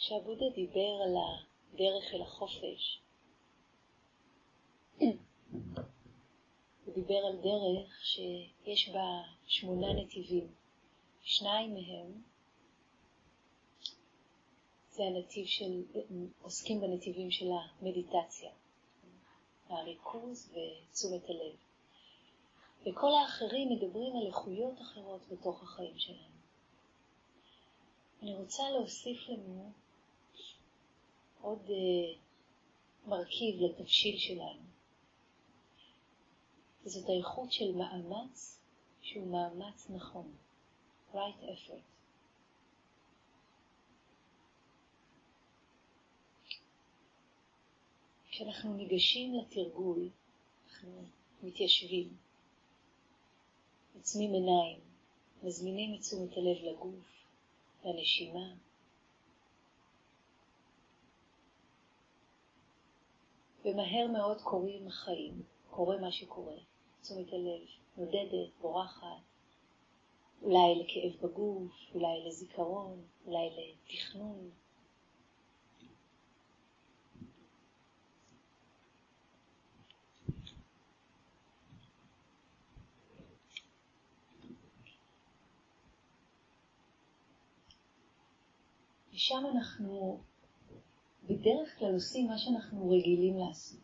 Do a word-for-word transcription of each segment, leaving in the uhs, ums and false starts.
כשהבודה דיבר על הדרך אל החופש, הוא דיבר על דרך שיש בה שמונה נתיבים. שניים מהם זה הנתיב של, עוסקים בנתיבים של המדיטציה, הריכוז ותשומת הלב. וכל האחרים מדברים על איכויות אחרות בתוך החיים שלנו. אני רוצה להוסיף לנו עוד uh, מרכיב לתבשיל שלנו. וזאת האיכות של מאמץ שהוא מאמץ נכון. right effort. כשאנחנו ניגשים לתרגול, אנחנו מתיישבים, עוצמים עיניים, מזמינים את תשומת הלב לגוף, לנשימה. ומהר מאוד קורים החיים, קורה מה שקורה. תשומת הלב נודדת, בורחת, אולי לכאב בגוף, אולי לזיכרון, אולי לתכנון. ושם אנחנו בדרך כלל עושים מה שאנחנו רגילים לעשות.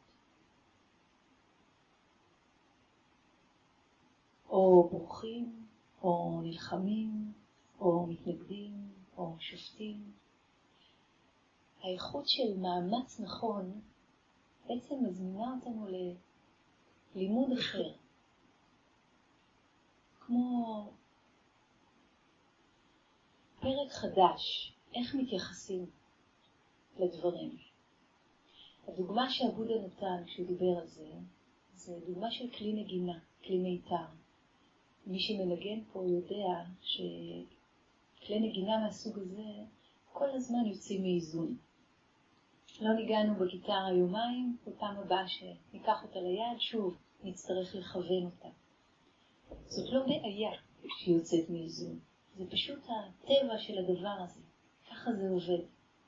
או בורחים, או נלחמים, או מתנגדים, או שופטים. האיכות של מאמץ נכון בעצם מזמינה אותנו ללימוד אחר. כמו פרק חדש, איך מתייחסים לדברים. הדוגמה שהבודה נתן כשהוא דיבר על זה, זה דוגמה של כלי נגינה, כלי מיתר. מי שמנגן פה יודע שכלי נגינה מהסוג הזה כל הזמן יוצאים מאיזון. לא ניגענו בגיטרה יומיים, בפעם הבאה שניקח אותה ליד, שוב נצטרך לכוון אותה. זאת לא בעיה שהיא יוצאת מאיזון, זה פשוט הטבע של הדבר הזה. ככה זה עובד.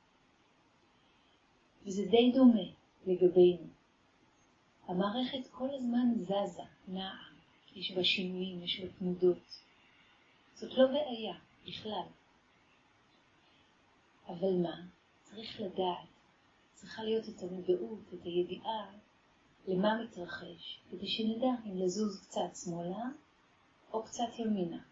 וזה די דומה לגבינו. המערכת כל הזמן זזה, נעה. יש בה שינויים, יש בה תנודות. זאת לא בעיה בכלל. אבל מה? צריך לדעת. צריכה להיות את המודעות, את הידיעה, למה מתרחש, כדי שנדע אם לזוז קצת שמאלה או קצת ימינה.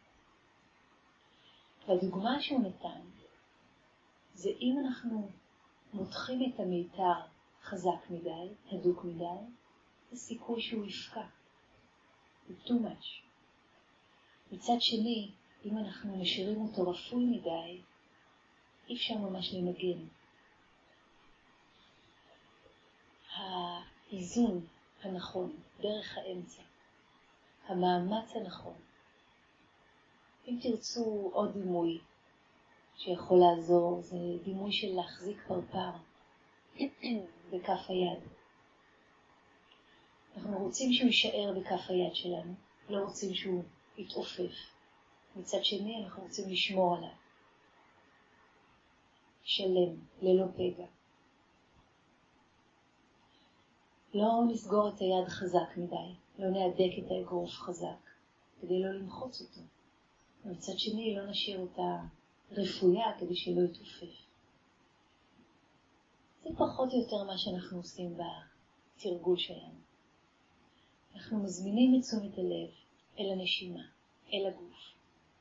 והדוגמה שהוא נתן, זה אם אנחנו מותחים את המיתר חזק מדי, הדוק מדי, זה סיכוי שהוא יפקע. זה too much. מצד שני, אם אנחנו משאירים אותו רפוי מדי, אי אפשר ממש לנגן. האיזון הנכון, דרך האמצע, המאמץ הנכון. אם תרצו עוד דימוי שיכול לעזור, זה דימוי של להחזיק פרפר בכף היד. אנחנו רוצים שהוא יישאר בכף היד שלנו, לא רוצים שהוא יתעופף. מצד שני, אנחנו רוצים לשמור עליו. שלם, ללא פגע. לא נסגור את היד חזק מדי, לא נהדק את האגרוף חזק, כדי לא למחוץ אותו. מצד שני, לא נשאיר אותה רפויה כדי שלא יתעופף. זה פחות או יותר מה שאנחנו עושים בתרגול שלנו. אנחנו מזמינים את תשומת הלב אל הנשימה, אל הגוף.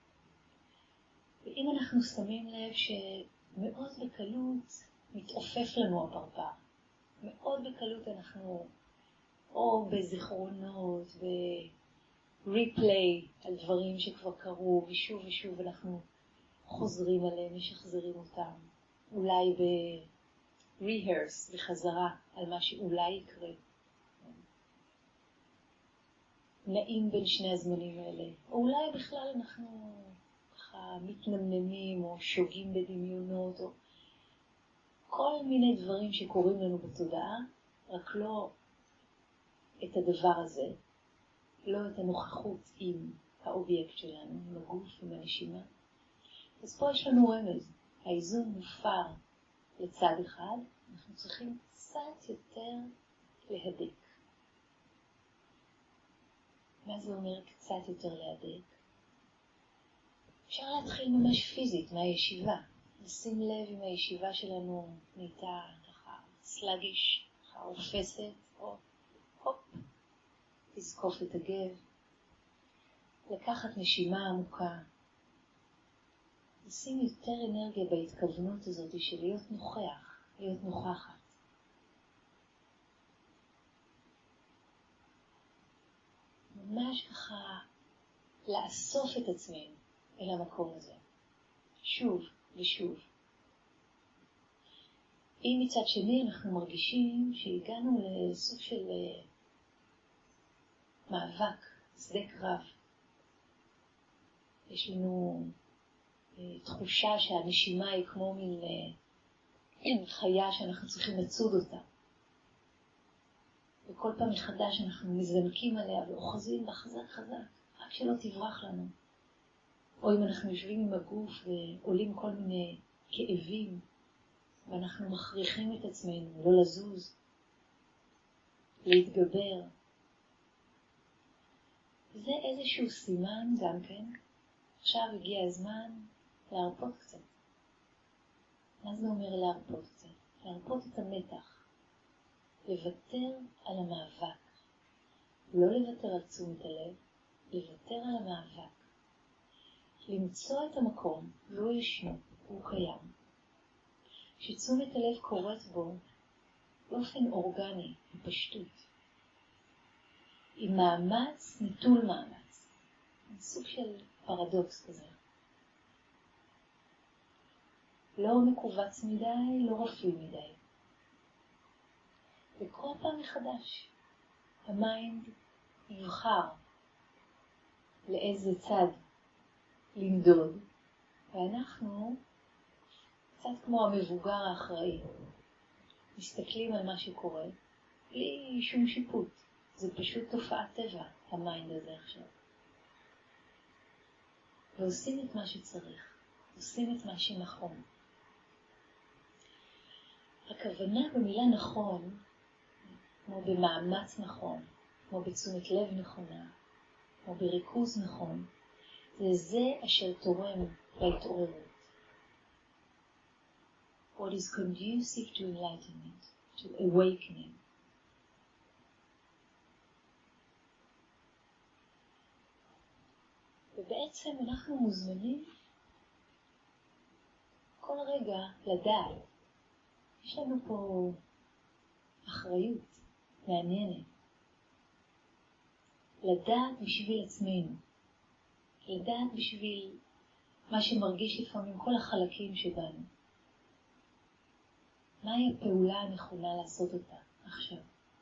ואם אנחנו שמים לב שמאוד בקלות מתעופף לנו הפרפר, מאוד בקלות אנחנו או בזיכרונות, בריפליי על דברים שכבר קרו, ושוב ושוב אנחנו חוזרים עליהם, משחזרים אותם. אולי ב-rehearse, בחזרה על מה שאולי יקרה. נעים בין שני הזמנים האלה. או אולי בכלל אנחנו ככה מתנמנמים או שוגים בדמיונות, או כל מיני דברים שקורים לנו בתודעה, רק לא את הדבר הזה, לא את הנוכחות עם האובייקט שלנו, עם הגוף, עם הנשימה. אז פה יש לנו רמז, האיזון מופר לצד אחד, אנחנו צריכים קצת יותר להדק. מה זה אומר קצת יותר להדק? אפשר להתחיל ממש פיזית, מהישיבה. לשים לב אם הישיבה שלנו נהייתה ככה סלגיש, ככה רופסת, או הופ, תזקוף את הגב. לקחת נשימה עמוקה. לשים יותר אנרגיה בהתכוונות הזאת של להיות נוכח, להיות נוכחת. ממש ככה לאסוף את עצמנו אל המקום הזה. שוב ושוב. אם מצד שני אנחנו מרגישים שהגענו לסוג של מאבק, שדה קרב. יש לנו תחושה שהנשימה היא כמו מין חיה שאנחנו צריכים לצוד אותה. וכל פעם מחדש אנחנו מזנקים עליה ואוחזים בה חזק חזק, רק שלא תברח לנו. או אם אנחנו יושבים עם הגוף ועולים כל מיני כאבים, ואנחנו מכריחים את עצמנו לא לזוז, להתגבר. זה איזשהו סימן גם כן. עכשיו הגיע הזמן להרפות קצת. מה זה אומר להרפות קצת? להרפות את המתח. לוותר על המאבק. לא לוותר על תשומת הלב, לוותר על המאבק. למצוא את המקום, לא ישנו, הוא קיים. שתשומת הלב קורית בו באופן אורגני, בפשטות. עם מאמץ, נטול מאמץ. סוג של פרדוקס כזה. לא מקובץ מדי, לא רפיל מדי. וכל פעם מחדש, המיינד יבחר לאיזה צד למדוד, ואנחנו קצת כמו המבוגר האחראי. מסתכלים על מה שקורה, בלי שום שיפוט. זה פשוט תופעת טבע, המיינד הזה עכשיו. ועושים את מה שצריך, עושים את מה שנכון. הכוונה במילה נכון, כמו במאמץ נכון, כמו בתשומת לב נכונה, כמו בריכוז נכון, זה זה אשר תורם להתעוררות. What is conducive to enlightenment, to awakening. ובעצם אנחנו מוזמנים כל רגע לדעת. יש לנו פה אחריות מעניינת. לדעת בשביל עצמנו. לדעת בשביל מה שמרגיש לפעמים כל החלקים שבנו. מהי הפעולה הנכונה לעשות אותה עכשיו?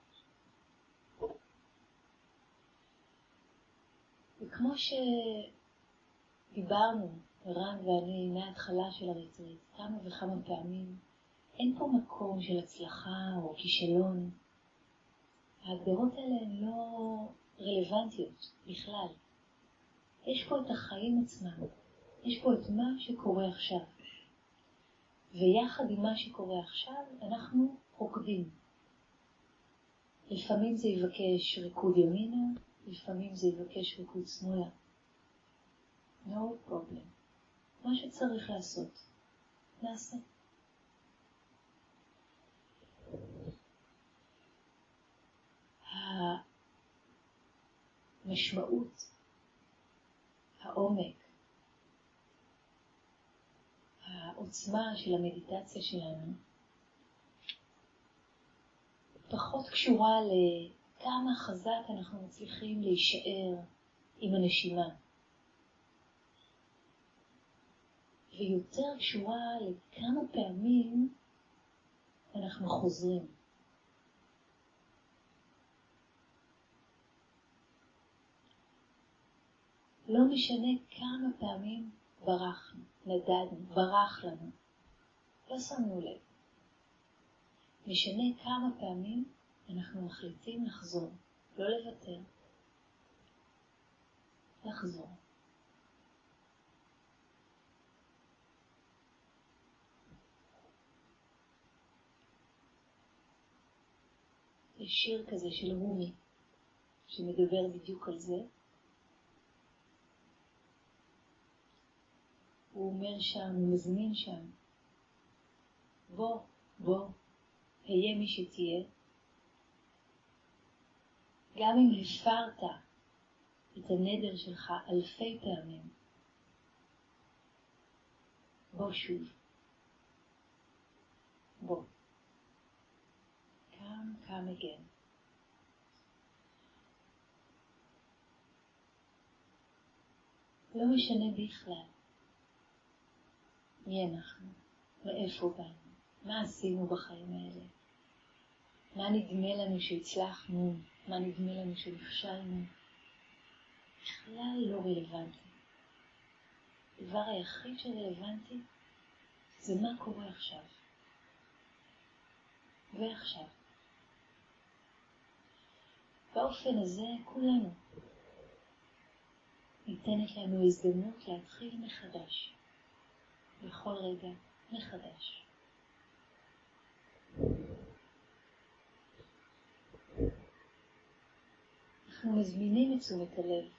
וכמו שדיברנו, רן ואני, מההתחלה של הריטריט, כמה וכמה פעמים, אין פה מקום של הצלחה או כישלון. ההגדרות האלה הן לא רלוונטיות בכלל. יש פה את החיים עצמם. יש פה את מה שקורה עכשיו. ויחד עם מה שקורה עכשיו, אנחנו רוקדים. לפעמים זה יבקש ריקוד ימינה, לפעמים זה יבקש ריקוד שמאלה. No problem. מה שצריך לעשות, נעשה. המשמעות, העומק, העוצמה של המדיטציה שלנו פחות קשורה לכמה חזק אנחנו מצליחים להישאר עם הנשימה. ויותר קשורה לכמה פעמים אנחנו חוזרים. לא משנה כמה פעמים ברחנו, נדדנו, ברח לנו. לא שמנו לב. משנה כמה פעמים אנחנו מחליטים לחזור, לא לוותר. לחזור. שיר כזה של רומי, שמדבר בדיוק על זה. הוא אומר שם, הוא מזמין שם, בוא, בוא, היה מי שתהיה. גם אם הפרת את הנדר שלך אלפי פעמים, בוא שוב. בוא. Come, come again. לא משנה בכלל מי אנחנו, מאיפה באנו, מה עשינו בחיים האלה, מה נדמה לנו שהצלחנו, מה נדמה לנו שנכשלנו, בכלל לא רלוונטי. הדבר היחיד שרלוונטי זה מה קורה עכשיו. ועכשיו. באופן הזה כולנו ניתנת לנו הזדמנות להתחיל מחדש. בכל רגע מחדש. אנחנו מזמינים את תשומת הלב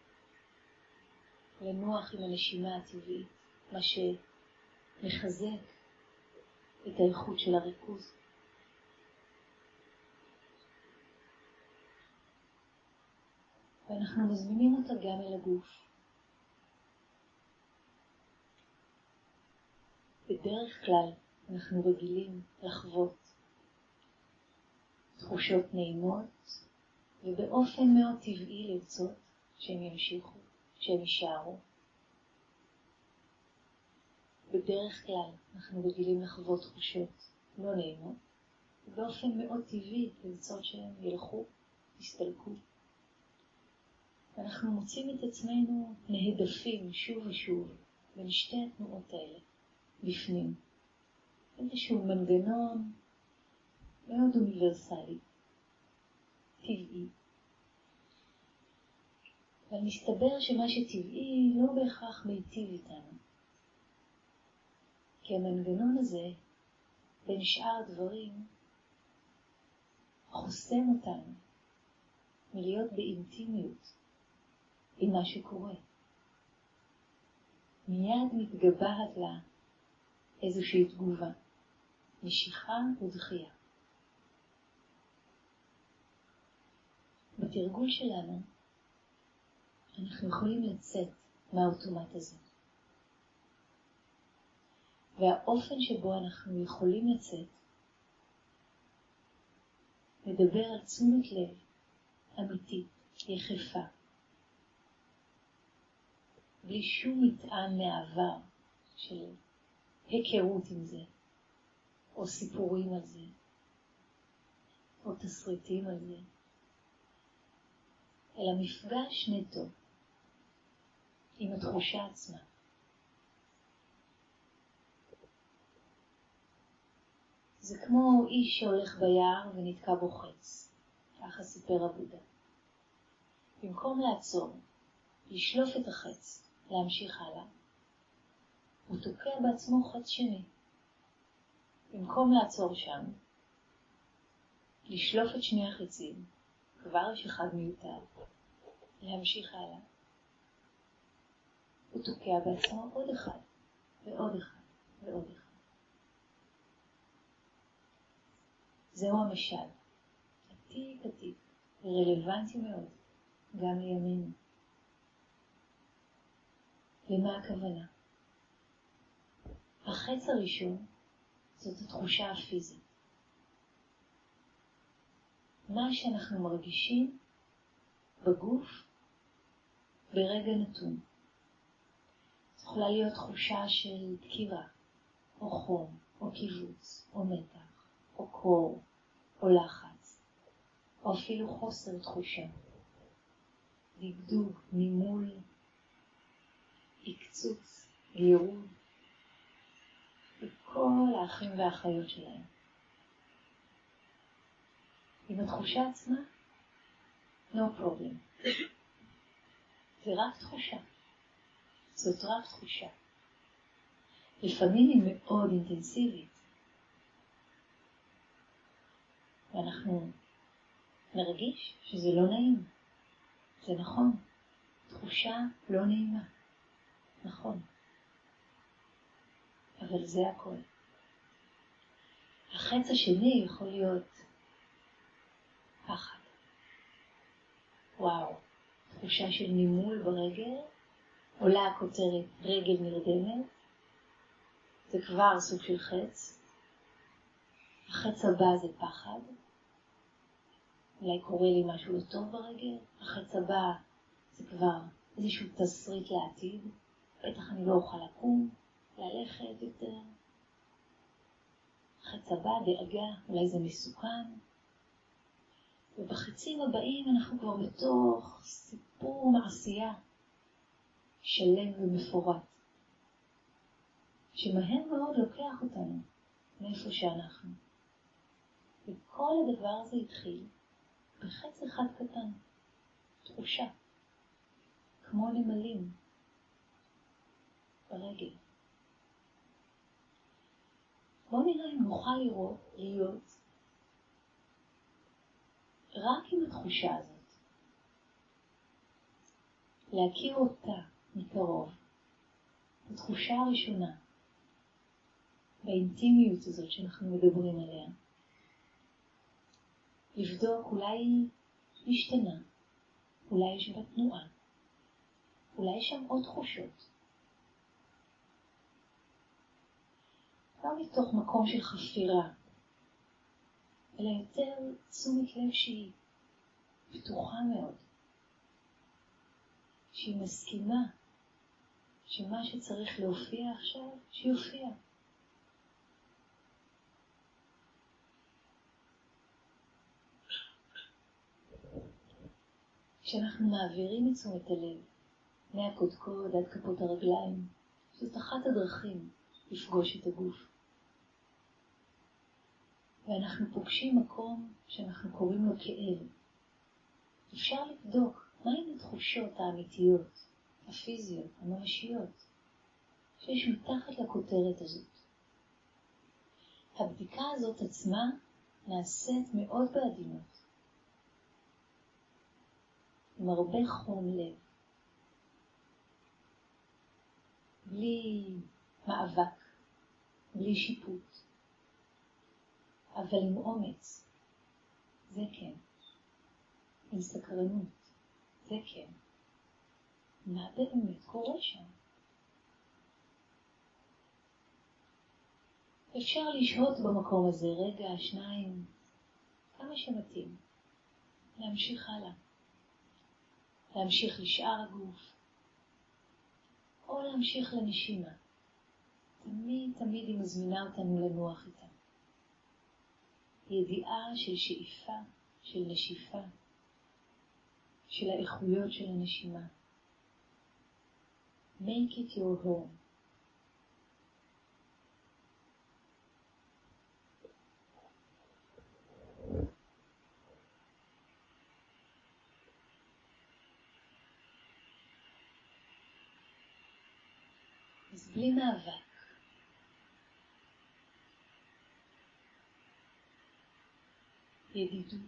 לנוח עם הנשימה הטבעית, מה שמחזק את האיכות של הריכוז. ואנחנו מזמינים אותה גם אל הגוף. בדרך כלל אנחנו רגילים לחוות תחושות נעימות, ובאופן מאוד טבעי לרצות שהם ימשיכו, שהם יישארו. בדרך כלל אנחנו רגילים לחוות תחושות לא נעימות, ובאופן מאוד טבעי לרצות שהם ילכו, יסתלקו. ואנחנו מוצאים את עצמנו נהדפים שוב ושוב בין שתי התנועות האלה, בפנים. איזשהו מנגנון מאוד אוניברסלי, טבעי. אבל מסתבר שמה שטבעי לא בהכרח מיטיב איתנו. כי המנגנון הזה, בין שאר הדברים, חוסם אותנו מלהיות באינטימיות עם מה שקורה. מיד מתגבהת לה איזושהי תגובה, משיכה ודחייה. בתרגול שלנו אנחנו יכולים לצאת מהאוטומט הזה. והאופן שבו אנחנו יכולים לצאת מדבר על תשומת לב אמיתית, יחפה, בלי שום מטען מהעבר של היכרות עם זה, או סיפורים על זה, או תסריטים על זה, אלא מפגש נטו עם התחושה עצמה. זה כמו איש שהולך ביער ונתקע בו חץ, ככה סיפר הבודה. במקום לעצור, לשלוף את החץ, להמשיך הלאה, הוא תוקע בעצמו חץ שני. במקום לעצור שם, לשלוף את שני החצים, כבר יש אחד מיותר, להמשיך הלאה, הוא תוקע בעצמו עוד אחד, ועוד אחד, ועוד אחד. זהו המשל, עתיק עתיק, ורלוונטי מאוד, גם לימינו. למה הכוונה? החץ הראשון זאת התחושה הפיזית. מה שאנחנו מרגישים בגוף ברגע נתון. זו יכולה להיות תחושה של דקירה, או חום, או קיבוץ, או מתח, או קור, או לחץ, או אפילו חוסר תחושה. דגדוג, נימול, עקצוץ, גירוד, וכל האחים והאחיות שלהם. עם התחושה עצמה, no problem. זה רק תחושה. זאת רק תחושה. לפעמים היא מאוד אינטנסיבית. ואנחנו נרגיש שזה לא נעים. זה נכון. תחושה לא נעימה. נכון. אבל זה הכל. החץ השני יכול להיות פחד. וואו. תחושה של נימול ברגל. עולה הכותרת רגל נרדמת. זה כבר סוג של חץ. החץ הבא זה פחד. אולי קורה לי משהו לא טוב ברגל. החץ הבא זה כבר איזשהו תסריט לעתיד. בטח אני לא אוכל לקום, ללכת יותר. החץ הבא דאגה, אולי זה מסוכן. ובחצים הבאים אנחנו כבר בתוך סיפור מעשייה שלם ומפורט. שמהר מאוד לוקח אותנו מאיפה שאנחנו. וכל הדבר הזה התחיל בחץ אחד קטן, תחושה, כמו נמלים ברגל. בואו נראה אם נוכל לראות, להיות רק עם התחושה הזאת. להכיר אותה מקרוב, התחושה הראשונה, באינטימיות הזאת שאנחנו מדברים עליה. לבדוק, אולי היא משתנה, אולי יש בה תנועה, אולי יש שם עוד תחושות. לא מתוך מקום של חפירה, אלא יותר תשומת לב שהיא פתוחה מאוד, שהיא מסכימה שמה שצריך להופיע עכשיו, שיופיע. כשאנחנו מעבירים את תשומת הלב מהקודקוד עד כפות הרגליים, זאת אחת הדרכים לפגוש את הגוף. ואנחנו פוגשים מקום שאנחנו קוראים לו כאב. אפשר לבדוק מהן התחושות האמיתיות, הפיזיות, הממשיות, שיש מתחת לכותרת הזאת. הבדיקה הזאת עצמה נעשית מאוד בעדינות. עם הרבה חום לב. בלי מאבק, בלי שיפוט. אבל עם אומץ, זה כן. עם סקרנות, זה כן. מה באמת קורה שם? אפשר לשהות במקום הזה רגע, שניים, כמה שמתאים. להמשיך הלאה. להמשיך לשאר הגוף. או להמשיך לנשימה. תמיד תמיד היא מזמינה אותנו לנוח איתה. ידיעה של שאיפה, של נשיפה, של האיכויות של הנשימה. Make it your home. אז בלי מאבק. ידידות.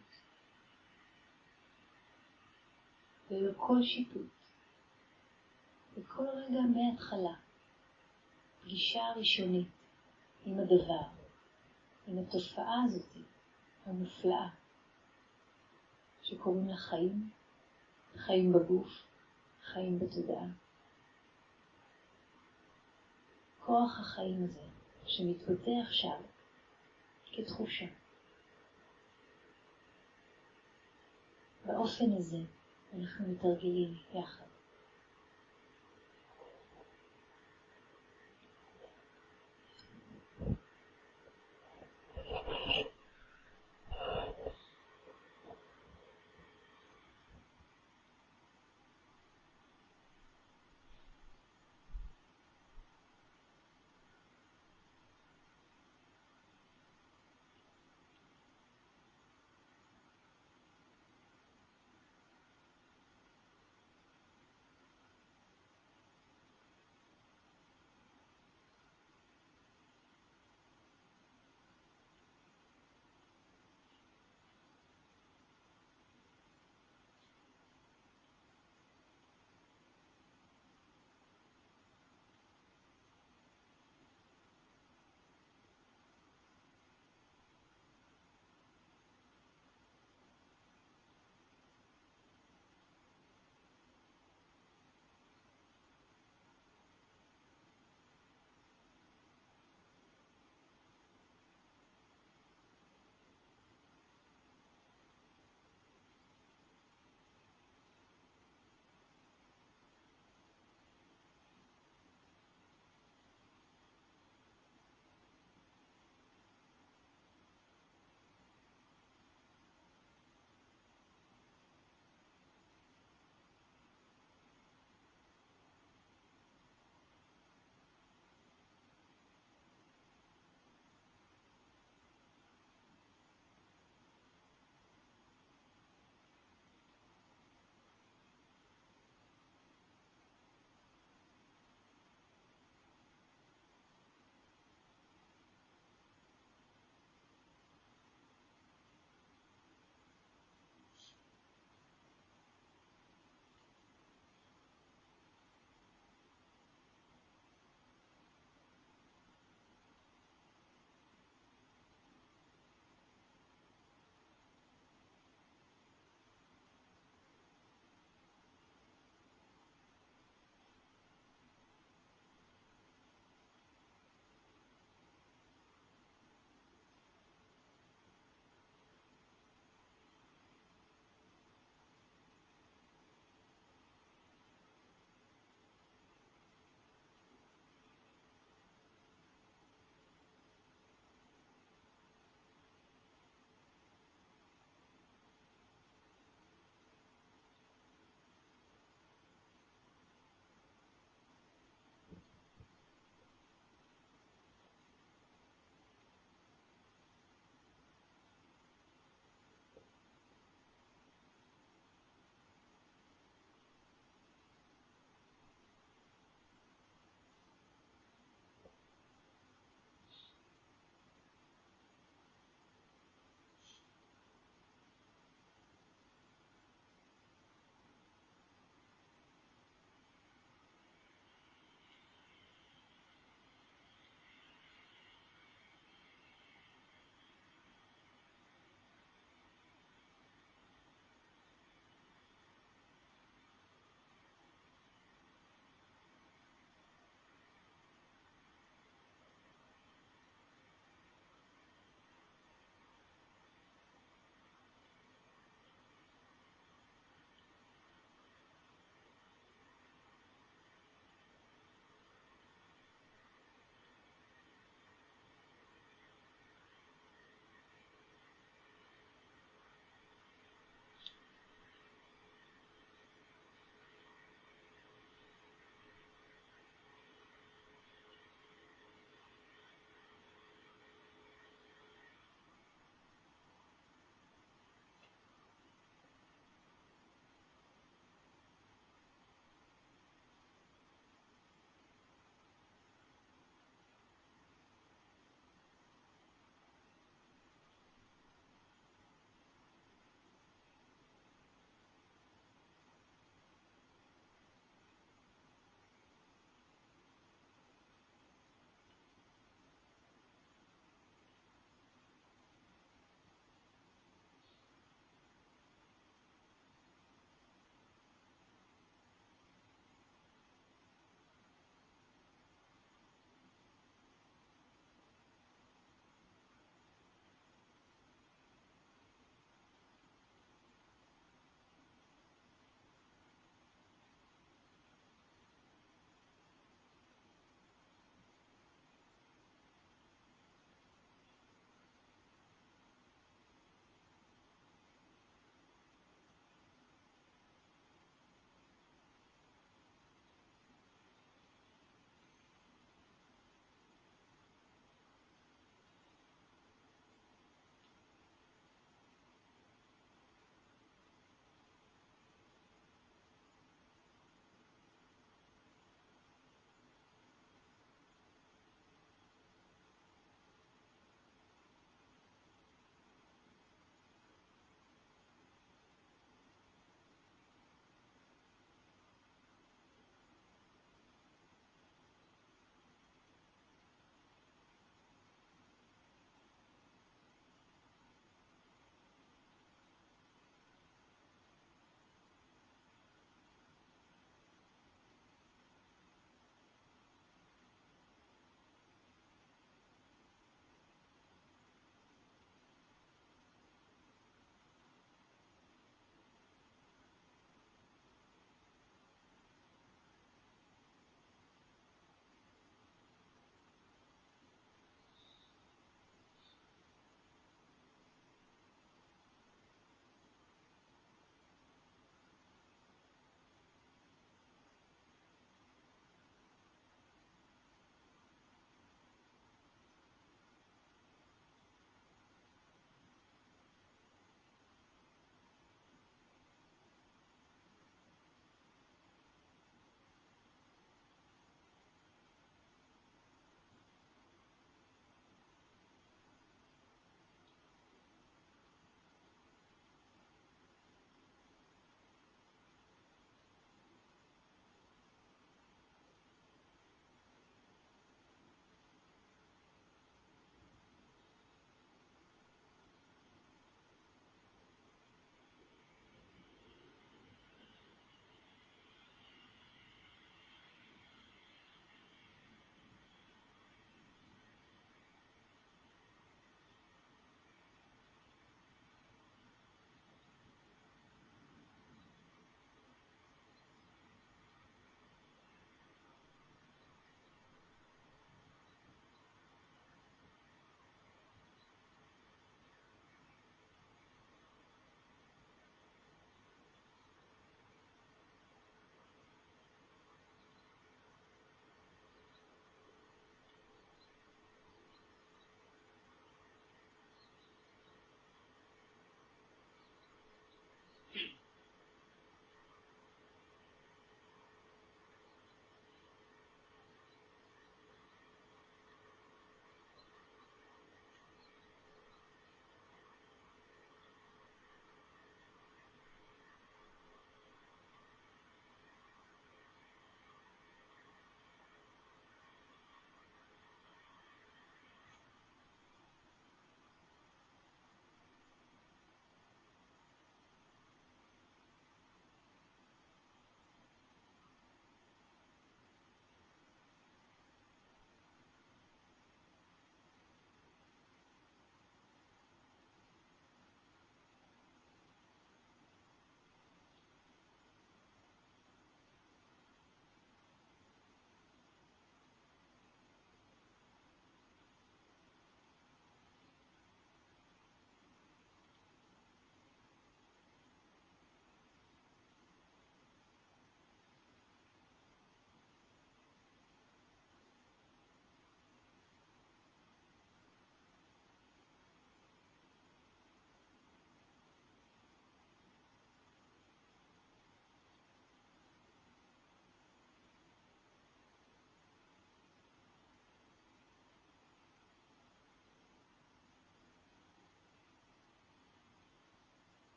ולא כל שיפוט. וכל רגע מההתחלה. פגישה ראשונית עם הדבר. עם התופעה הזאת המופלאה. שקוראים לה חיים. חיים בגוף. חיים בתודעה. כוח החיים הזה שמתבטא עכשיו כתחושה. באופן הזה אנחנו מתרגלים יחד.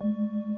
Mm-hmm.